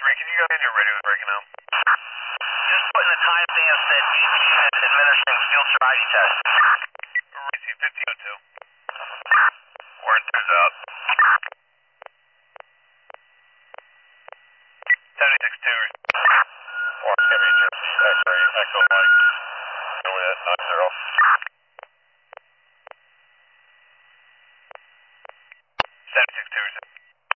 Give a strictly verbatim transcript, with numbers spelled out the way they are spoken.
three, can you go ahead? Your radio is breaking up. Just putting the timestamps that G P U is administering field sobriety tests. Received fifteen oh two. Word turns out. seventy-six two. One, Chevy, Jersey, X-ray, Echo Mike. Juliet, nine zero.